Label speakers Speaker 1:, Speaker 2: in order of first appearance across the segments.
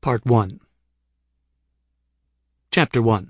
Speaker 1: Part 1. Chapter 1.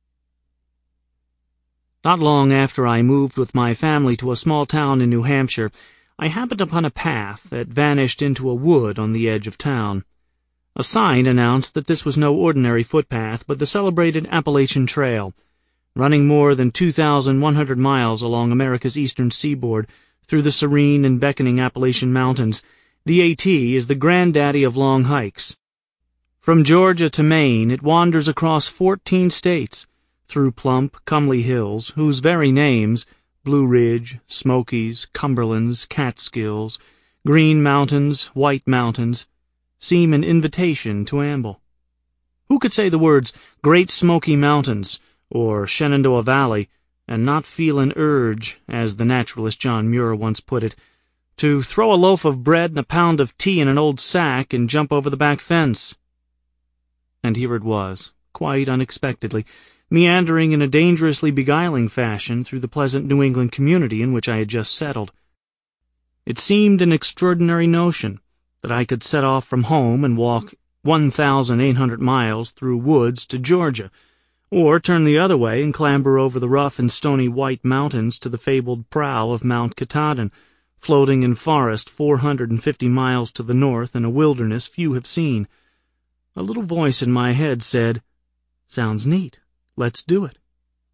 Speaker 1: Not long after I moved with my family to a small town in New Hampshire, I happened upon a path that vanished into a wood on the edge of town. A sign announced that this was no ordinary footpath, but the celebrated Appalachian Trail, running more than 2,100 miles along America's eastern seaboard through the serene and beckoning Appalachian Mountains. The AT is the granddaddy of long hikes. From Georgia to Maine, it wanders across 14 states, through plump, comely hills, whose very names, Blue Ridge, Smokies, Cumberlands, Catskills, Green Mountains, White Mountains, seem an invitation to amble. Who could say the words Great Smoky Mountains or Shenandoah Valley and not feel an urge, as the naturalist John Muir once put it, to throw a loaf of bread and a pound of tea in an old sack and jump over the back fence? And here it was, quite unexpectedly, meandering in a dangerously beguiling fashion through the pleasant New England community in which I had just settled. It seemed an extraordinary notion that I could set off from home and walk 1,800 miles through woods to Georgia, or turn the other way and clamber over the rough and stony White Mountains to the fabled brow of Mount Katahdin, floating in forest 450 miles to the north in a wilderness few have seen. A little voice in my head said, "Sounds neat. Let's do it."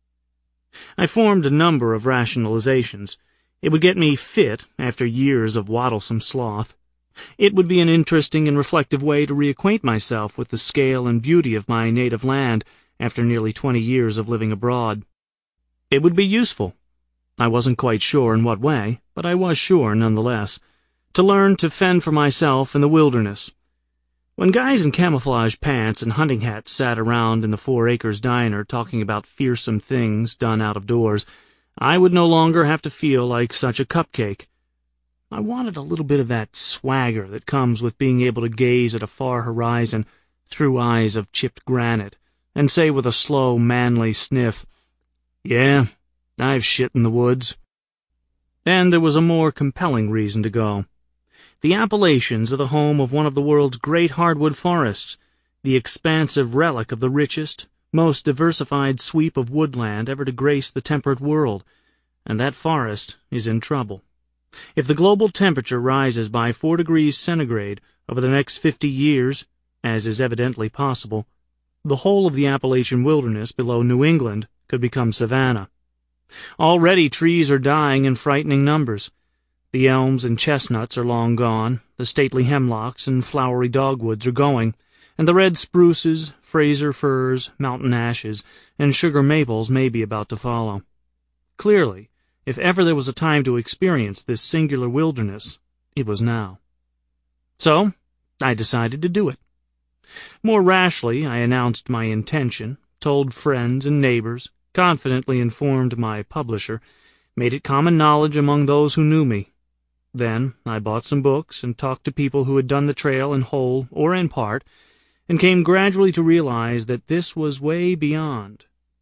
Speaker 1: I formed a number of rationalizations. It would get me fit after years of waddlesome sloth. It would be an interesting and reflective way to reacquaint myself with the scale and beauty of my native land after nearly 20 years of living abroad. It would be useful. I wasn't quite sure in what way, but I was sure nonetheless, to learn to fend for myself in the wilderness. When guys in camouflage pants and hunting hats sat around in the 4 Acres diner talking about fearsome things done out of doors, I would no longer have to feel like such a cupcake. I wanted a little bit of that swagger that comes with being able to gaze at a far horizon through eyes of chipped granite and say with a slow, manly sniff, "Yeah, I've shit in the woods." And there was a more compelling reason to go. The Appalachians are the home of one of the world's great hardwood forests, the expansive relic of the richest, most diversified sweep of woodland ever to grace the temperate world, and that forest is in trouble. If the global temperature rises by 4 degrees centigrade over the next 50 years, as is evidently possible, the whole of the Appalachian wilderness below New England could become savanna. Already trees are dying in frightening numbers. The elms and chestnuts are long gone, the stately hemlocks and flowery dogwoods are going, and the red spruces, Fraser firs, mountain ashes, and sugar maples may be about to follow. Clearly, if ever there was a time to experience this singular wilderness, it was now. So, I decided to do it. More rashly, I announced my intention, told friends and neighbors, confidently informed my publisher, made it common knowledge among those who knew me. Then I bought some books and talked to people who had done the trail in whole or in part, and came gradually to realize that this was way beyond,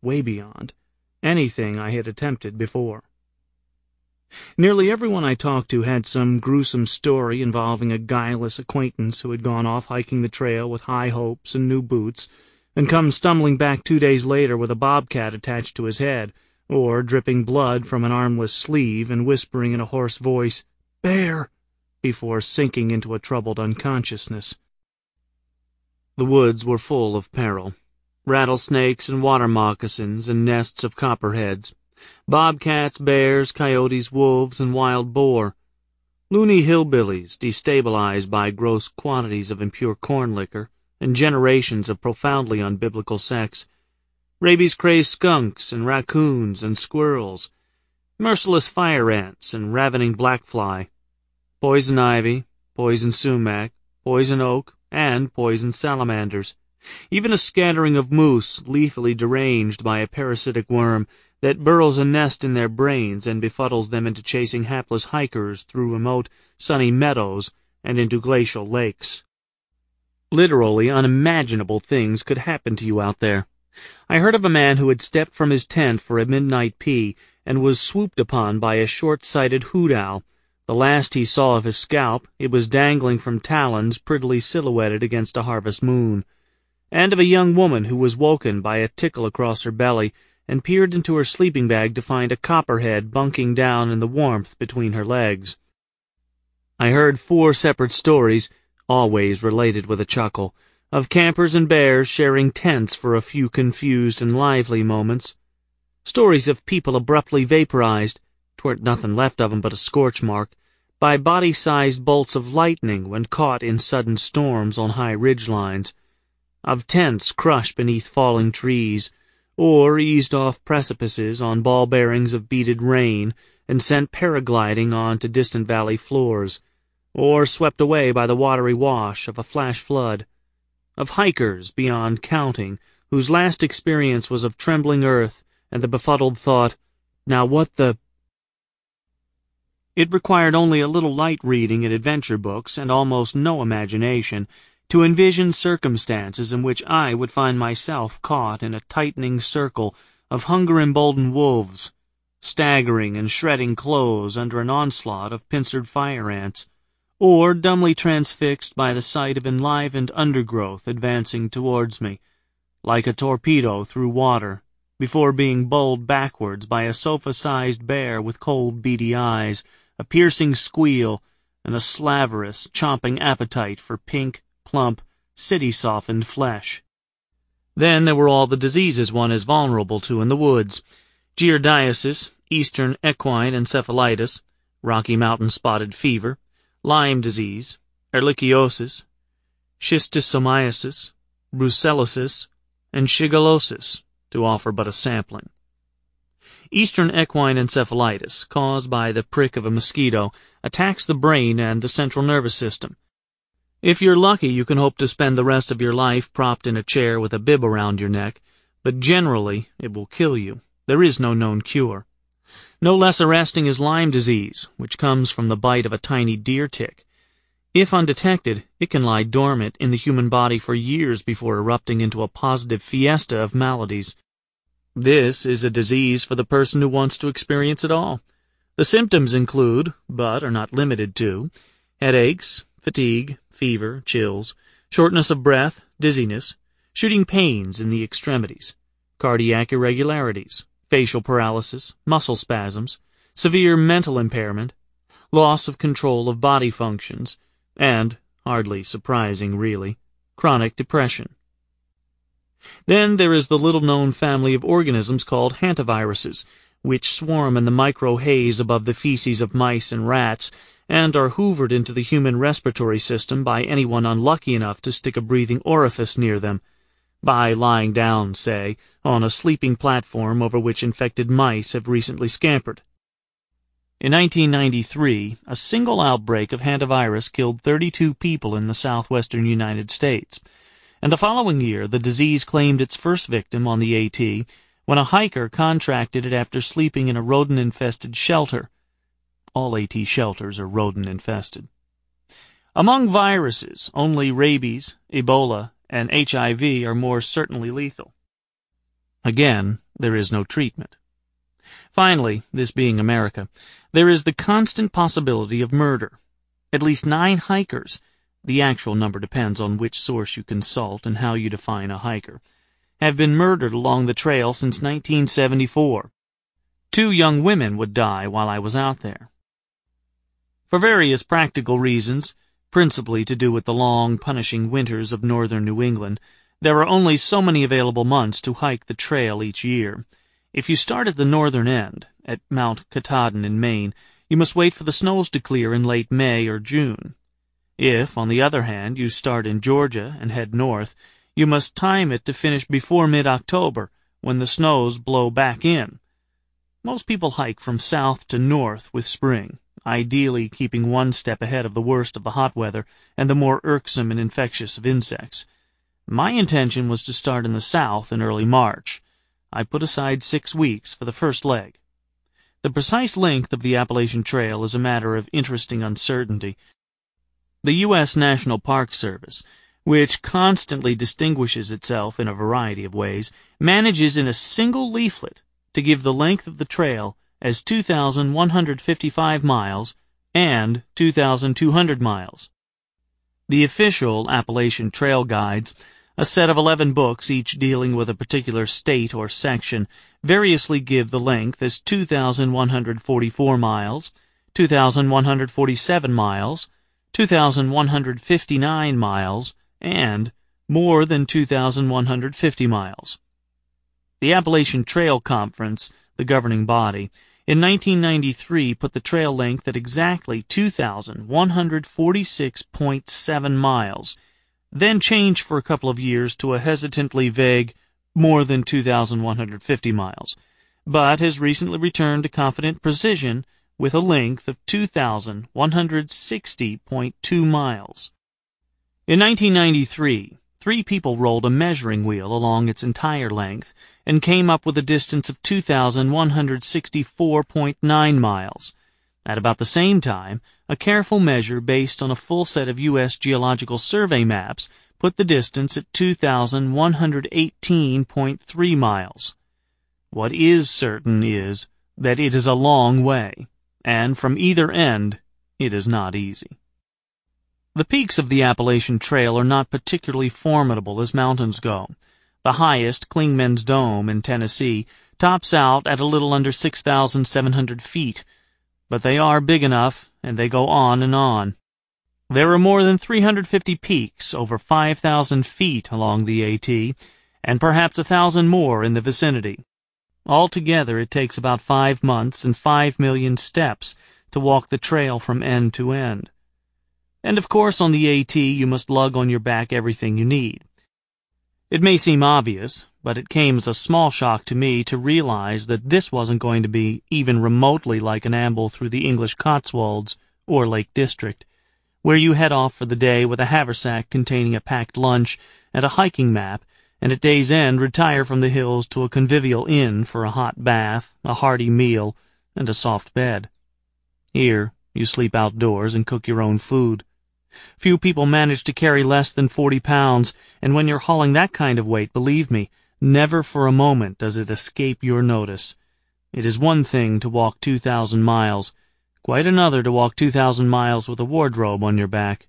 Speaker 1: anything I had attempted before. Nearly everyone I talked to had some gruesome story involving a guileless acquaintance who had gone off hiking the trail with high hopes and new boots, and come stumbling back 2 days later with a bobcat attached to his head, or dripping blood from an armless sleeve and whispering in a hoarse voice, "Bear," before sinking into a troubled unconsciousness. The woods were full of peril. Rattlesnakes and water moccasins and nests of copperheads. Bobcats, bears, coyotes, wolves, and wild boar. Loony hillbillies, destabilized by gross quantities of impure corn liquor and generations of profoundly unbiblical sex. Rabies-crazed skunks and raccoons and squirrels. Merciless fire ants and ravening blackfly. Poison ivy, poison sumac, poison oak, and poison salamanders. Even a scattering of moose lethally deranged by a parasitic worm that burrows a nest in their brains and befuddles them into chasing hapless hikers through remote, sunny meadows and into glacial lakes. Literally unimaginable things could happen to you out there. I heard of a man who had stepped from his tent for a midnight pee and was swooped upon by a short-sighted hoot owl, The last he saw of his scalp, it was dangling from talons prettily silhouetted against a harvest moon, and of a young woman who was woken by a tickle across her belly and peered into her sleeping bag to find a copperhead bunking down in the warmth between her legs. I heard 4 separate stories, always related with a chuckle, of campers and bears sharing tents for a few confused and lively moments. Stories of people abruptly vaporized, 'tweren't nothing left of 'em but a scorch mark, by body-sized bolts of lightning when caught in sudden storms on high ridge lines, of tents crushed beneath falling trees, or eased off precipices on ball bearings of beaded rain and sent paragliding on to distant valley floors, or swept away by the watery wash of a flash flood, of hikers beyond counting, whose last experience was of trembling earth and the befuddled thought, "Now what the—" It required only a little light reading in adventure books and almost no imagination to envision circumstances in which I would find myself caught in a tightening circle of hunger-emboldened wolves, staggering and shredding clothes under an onslaught of pincered fire ants, or dumbly transfixed by the sight of enlivened undergrowth advancing towards me, like a torpedo through water, before being bowled backwards by a sofa-sized bear with cold, beady eyes, a piercing squeal, and a slaverous, chomping appetite for pink, plump, city-softened flesh. Then there were all the diseases one is vulnerable to in the woods: giardiasis, eastern equine encephalitis, Rocky Mountain spotted fever, Lyme disease, ehrlichiosis, schistosomiasis, brucellosis, and shigellosis, to offer but a sampling. Eastern equine encephalitis, caused by the prick of a mosquito, attacks the brain and the central nervous system. If you're lucky, you can hope to spend the rest of your life propped in a chair with a bib around your neck, but generally it will kill you. There is no known cure. No less arresting is Lyme disease, which comes from the bite of a tiny deer tick. If undetected, it can lie dormant in the human body for years before erupting into a positive fiesta of maladies. This is a disease for the person who wants to experience it all. The symptoms include, but are not limited to, headaches, fatigue, fever, chills, shortness of breath, dizziness, shooting pains in the extremities, cardiac irregularities, facial paralysis, muscle spasms, severe mental impairment, loss of control of body functions, and, hardly surprising really, chronic depression. Then there is the little-known family of organisms called hantaviruses, which swarm in the micro-haze above the feces of mice and rats, and are hoovered into the human respiratory system by anyone unlucky enough to stick a breathing orifice near them, by lying down, say, on a sleeping platform over which infected mice have recently scampered. In 1993, a single outbreak of hantavirus killed 32 people in the southwestern United States, and the following year the disease claimed its first victim on the AT when a hiker contracted it after sleeping in a rodent-infested shelter. All AT shelters are rodent-infested. Among viruses, only rabies, Ebola, and HIV are more certainly lethal. Again, there is no treatment. Finally, this being America, there is the constant possibility of murder. At least 9 hikers, the actual number depends on which source you consult and how you define a hiker, have been murdered along the trail since 1974. 2 young women would die while I was out there. For various practical reasons, principally to do with the long, punishing winters of northern New England, there are only so many available months to hike the trail each year. If you start at the northern end, at Mount Katahdin in Maine, you must wait for the snows to clear in late May or June. If, on the other hand, you start in Georgia and head north, you must time it to finish before mid-October, when the snows blow back in. Most people hike from south to north with spring, ideally keeping one step ahead of the worst of the hot weather and the more irksome and infectious of insects. My intention was to start in the south in early March. I put aside 6 weeks for the first leg. The precise length of the Appalachian Trail is a matter of interesting uncertainty. The U.S. National Park Service, which constantly distinguishes itself in a variety of ways, manages in a single leaflet to give the length of the trail as 2,155 miles, and 2,200 miles. The official Appalachian Trail Guides, a set of 11 books each dealing with a particular state or section, variously give the length as 2,144 miles, 2,147 miles, 2,159 miles, and more than 2,150 miles. The Appalachian Trail Conference, the governing body, in 1993 put the trail length at exactly 2,146.7 miles, then changed for a couple of years to a hesitantly vague more than 2,150 miles, but has recently returned to confident precision with a length of 2,160.2 miles. In 1993, 3 people rolled a measuring wheel along its entire length and came up with a distance of 2,164.9 miles. At about the same time, a careful measure based on a full set of U.S. Geological Survey maps put the distance at 2,118.3 miles. What is certain is that it is a long way, and from either end, it is not easy. The peaks of the Appalachian Trail are not particularly formidable as mountains go. The highest, Clingman's Dome in Tennessee, tops out at a little under 6,700 feet, but they are big enough, and they go on and on. There are more than 350 peaks over 5,000 feet along the AT, and perhaps 1,000 more in the vicinity. Altogether, it takes about 5 months and 5 million steps to walk the trail from end to end. And of course on the AT you must lug on your back everything you need. It may seem obvious, but it came as a small shock to me to realize that this wasn't going to be even remotely like an amble through the English Cotswolds or Lake District, where you head off for the day with a haversack containing a packed lunch and a hiking map, and at day's end retire from the hills to a convivial inn for a hot bath, a hearty meal, and a soft bed. Here you sleep outdoors and cook your own food. Few people manage to carry less than 40 pounds, and when you're hauling that kind of weight, believe me, never for a moment does it escape your notice. It is one thing to walk 2,000 miles, quite another to walk 2,000 miles with a wardrobe on your back.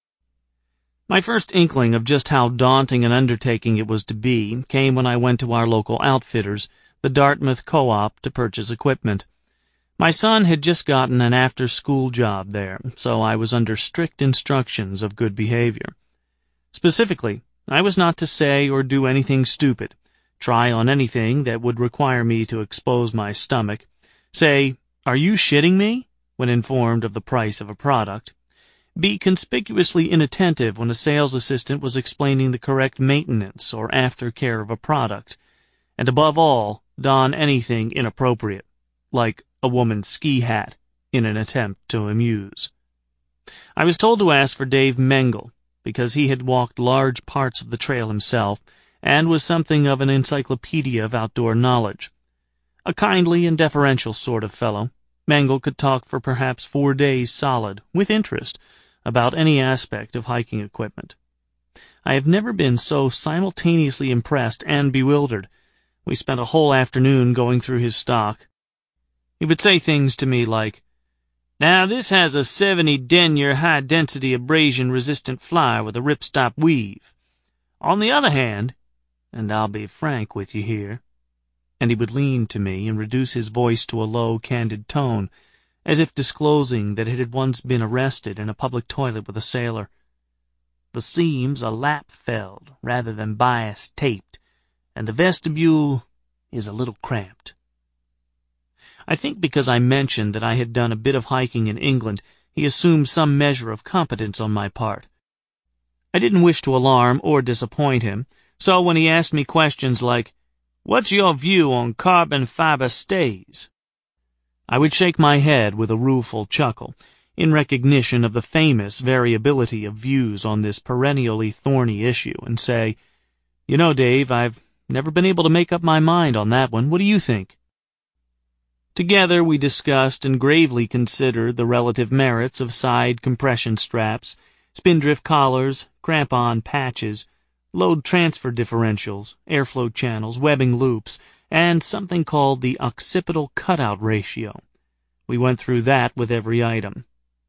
Speaker 1: My first inkling of just how daunting an undertaking it was to be came when I went to our local outfitters, the Dartmouth Co-op, to purchase equipment. My son had just gotten an after-school job there, so I was under strict instructions of good behavior. Specifically, I was not to say or do anything stupid, try on anything that would require me to expose my stomach, say, "Are you shitting me?" when informed of the price of a product, be conspicuously inattentive when a sales assistant was explaining the correct maintenance or aftercare of a product, and above all, don anything inappropriate, like a woman's ski hat, in an attempt to amuse. I was told to ask for Dave Mengel, because he had walked large parts of the trail himself, and was something of an encyclopedia of outdoor knowledge. A kindly and deferential sort of fellow, Mengel could talk for perhaps 4 days solid, with interest, about any aspect of hiking equipment. I have never been so simultaneously impressed and bewildered. We spent a whole afternoon going through his stock. He would say things to me like, "Now this has a 70 denier high-density abrasion-resistant fly with a ripstop weave. On the other hand, and I'll be frank with you here," and he would lean to me and reduce his voice to a low, candid tone, as if disclosing that it had once been arrested in a public toilet with a sailor. "The seams are lap-felled rather than bias-taped, and the vestibule is a little cramped." I think because I mentioned that I had done a bit of hiking in England, he assumed some measure of competence on my part. I didn't wish to alarm or disappoint him, so when he asked me questions like, "What's your view on carbon fiber stays?" I would shake my head with a rueful chuckle, in recognition of the famous variability of views on this perennially thorny issue, and say, "You know, Dave, I've never been able to make up my mind on that one. What do you think?" Together we discussed and gravely considered the relative merits of side compression straps, spindrift collars, crampon patches, load transfer differentials, airflow channels, webbing loops, and something called the occipital cutout ratio. We went through that with every item.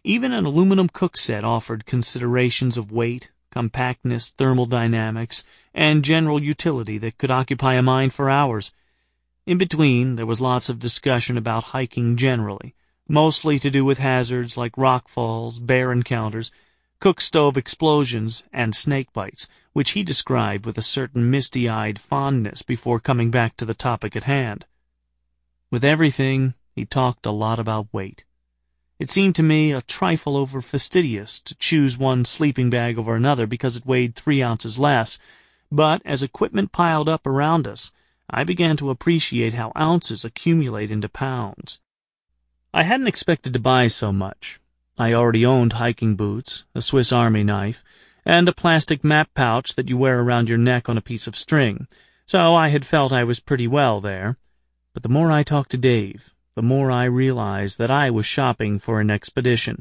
Speaker 1: Even an aluminum cook set offered considerations of weight, compactness, thermal dynamics, and general utility that could occupy a mind for hours. In between, there was lots of discussion about hiking generally, mostly to do with hazards like rock falls, bear encounters, cook stove explosions, and snake bites, which he described with a certain misty-eyed fondness before coming back to the topic at hand. With everything, he talked a lot about weight. It seemed to me a trifle over fastidious to choose one sleeping bag over another because it weighed 3 ounces less, but as equipment piled up around us, I began to appreciate how ounces accumulate into pounds. I hadn't expected to buy so much. I already owned hiking boots, a Swiss Army knife, and a plastic map pouch that you wear around your neck on a piece of string, so I had felt I was pretty well there. But the more I talked to Dave, the more I realized that I was shopping for an expedition.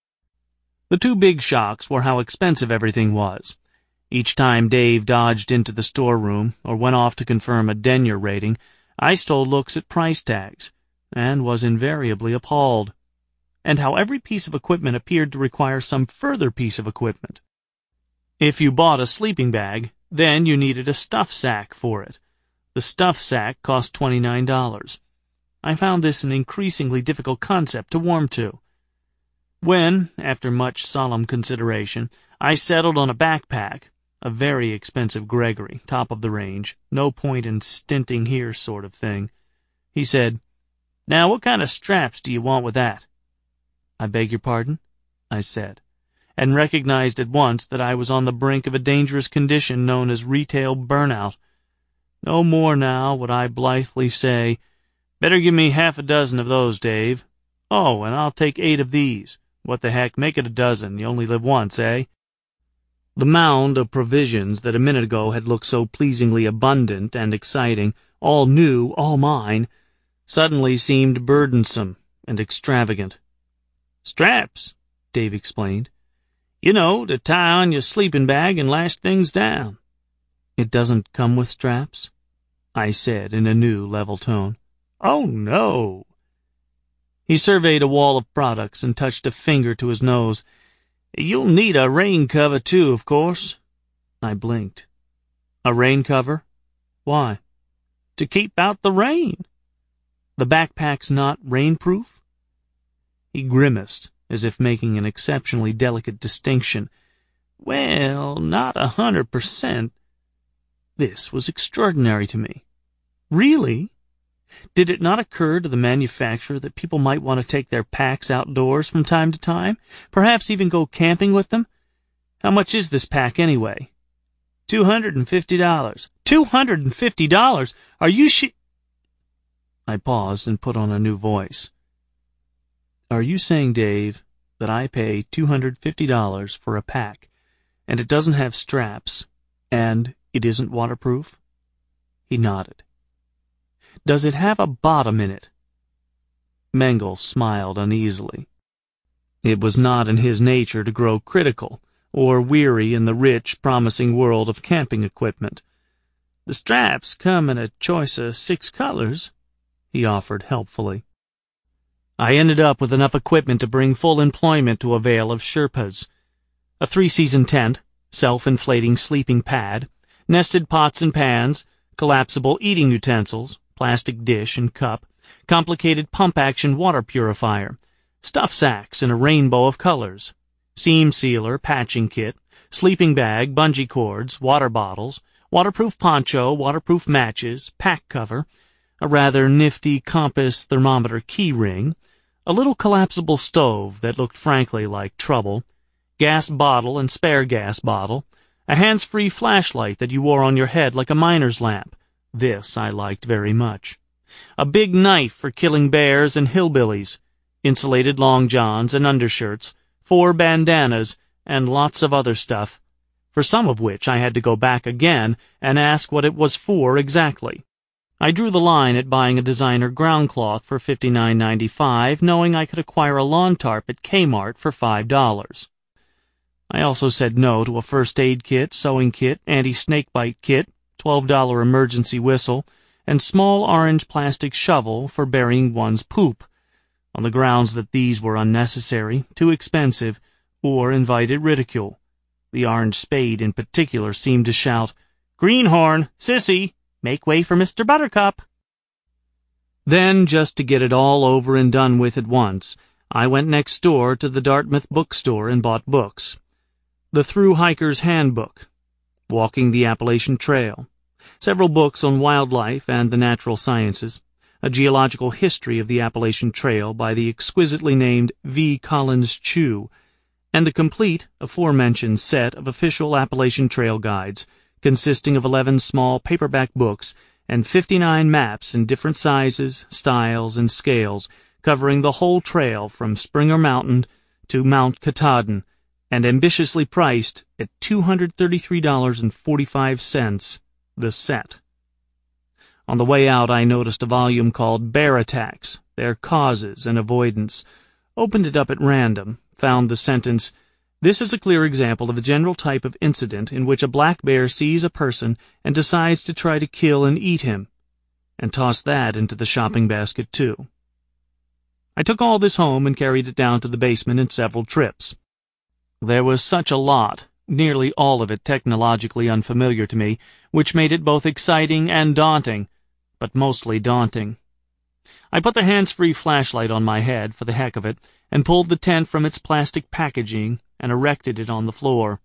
Speaker 1: The 2 big shocks were how expensive everything was. Each time Dave dodged into the storeroom or went off to confirm a denier rating, I stole looks at price tags, and was invariably appalled. And how every piece of equipment appeared to require some further piece of equipment. If you bought a sleeping bag, then you needed a stuff sack for it. The stuff sack cost $29. I found this an increasingly difficult concept to warm to. When, after much solemn consideration, I settled on a backpack, a very expensive Gregory, top of the range, no point in stinting here sort of thing, he said, "Now what kind of straps do you want with that?" "I beg your pardon?" I said, and recognized at once that I was on the brink of a dangerous condition known as retail burnout. No more now would I blithely say, "Better give me half a dozen of those, Dave. Oh, and I'll take 8 of these. What the heck, make it a dozen. You only live once, eh?" The mound of provisions that a minute ago had looked so pleasingly abundant and exciting, all new, all mine, suddenly seemed burdensome and extravagant. "Straps," Dave explained. "You know, to tie on your sleeping bag and lash things down." "It doesn't come with straps?" I said in a new, level tone. "Oh, no." He surveyed a wall of products and touched a finger to his nose. "You'll need a rain cover, too, of course." I blinked. "A rain cover? Why?" "To keep out the rain." "The backpack's not rainproof?" He grimaced, as if making an exceptionally delicate distinction. "Well, not 100%. This was extraordinary to me. Really? Did it not occur to the manufacturer that people might want to take their packs outdoors from time to time, perhaps even go camping with them? How much is this pack, anyway? $250. $250? Are you I paused and put on a new voice. "Are you saying, Dave, that I pay $250 for a pack, and it doesn't have straps, and it isn't waterproof?" He nodded. "Does it have a bottom in it?" Mengel smiled uneasily. It was not in his nature to grow critical or weary in the rich, promising world of camping equipment. "The straps come in a choice of 6 colors," he offered helpfully. I ended up with enough equipment to bring full employment to a veil of Sherpas. A 3-season tent, self-inflating sleeping pad, nested pots and pans, collapsible eating utensils, plastic dish and cup, complicated pump-action water purifier, stuff sacks in a rainbow of colors, seam sealer, patching kit, sleeping bag, bungee cords, water bottles, waterproof poncho, waterproof matches, pack cover, a rather nifty compass thermometer key ring, a little collapsible stove that looked frankly like trouble, gas bottle and spare gas bottle, a hands-free flashlight that you wore on your head like a miner's lamp. This I liked very much. A big knife for killing bears and hillbillies, insulated long johns and undershirts, 4 bandanas, and lots of other stuff, for some of which I had to go back again and ask what it was for exactly. I drew the line at buying a designer ground cloth for $59.95, knowing I could acquire a lawn tarp at Kmart for $5. I also said no to a first aid kit, sewing kit, anti-snakebite kit, $12 emergency whistle, and small orange plastic shovel for burying one's poop. on the grounds that these were unnecessary, too expensive, or invited ridicule. The orange spade in particular seemed to shout, "Greenhorn, Sissy, make way for Mr. Buttercup." Then, just to get it all over and done with at once, I went next door to the Dartmouth bookstore and bought books. The Thru Hiker's Handbook, Walking the Appalachian Trail, several books on wildlife and the natural sciences, a geological history of the Appalachian Trail by the exquisitely named V. Collins Chew, and the complete aforementioned set of official Appalachian Trail guides, consisting of 11 small paperback books and 59 maps in different sizes, styles, and scales, covering the whole trail from Springer Mountain to Mount Katahdin, and ambitiously priced at $233.45 the set. On the way out, I noticed a volume called Bear Attacks, Their Causes and Avoidance, opened it up at random, found the sentence, "This is a clear example of a general type of incident in which a black bear sees a person and decides to try to kill and eat him," and tossed that into the shopping basket, too. I took all this home and carried it down to the basement in several trips. There was such a lot, nearly all of it technologically unfamiliar to me, which made it both exciting and daunting, but mostly daunting. I put the hands-free flashlight on my head for the heck of it, and pulled the tent from its plastic packaging and erected it on the floor.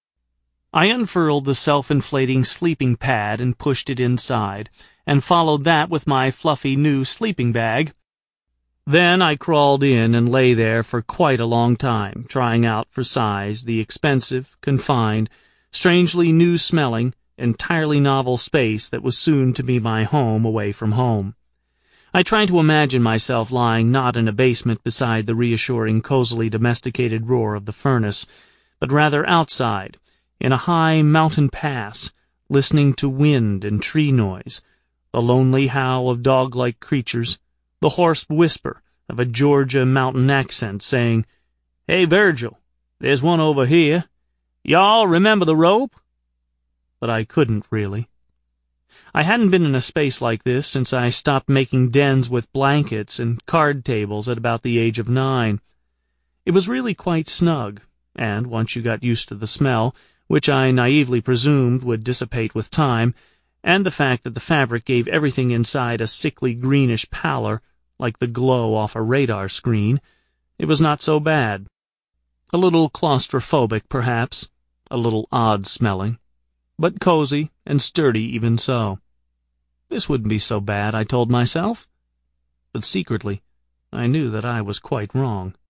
Speaker 1: I unfurled the self-inflating sleeping pad and pushed it inside, and followed that with my fluffy new sleeping bag. Then I crawled in and lay there for quite a long time, trying out for size the expensive, confined, strangely new-smelling, entirely novel space that was soon to be my home away from home. I tried to imagine myself lying not in a basement beside the reassuring, cozily domesticated roar of the furnace, but rather outside, in a high mountain pass, listening to wind and tree noise, the lonely howl of dog-like creatures, the hoarse whisper of a Georgia mountain accent saying, "Hey, Virgil, there's one over here. Y'all remember the rope?" But I couldn't, really. I hadn't been in a space like this since I stopped making dens with blankets and card tables at about the age of 9. It was really quite snug, and once you got used to the smell, which I naively presumed would dissipate with time, and the fact that the fabric gave everything inside a sickly greenish pallor, like the glow off a radar screen, it was not so bad. A little claustrophobic, perhaps, a little odd-smelling, but cozy and sturdy even so. This wouldn't be so bad, I told myself. But secretly, I knew that I was quite wrong.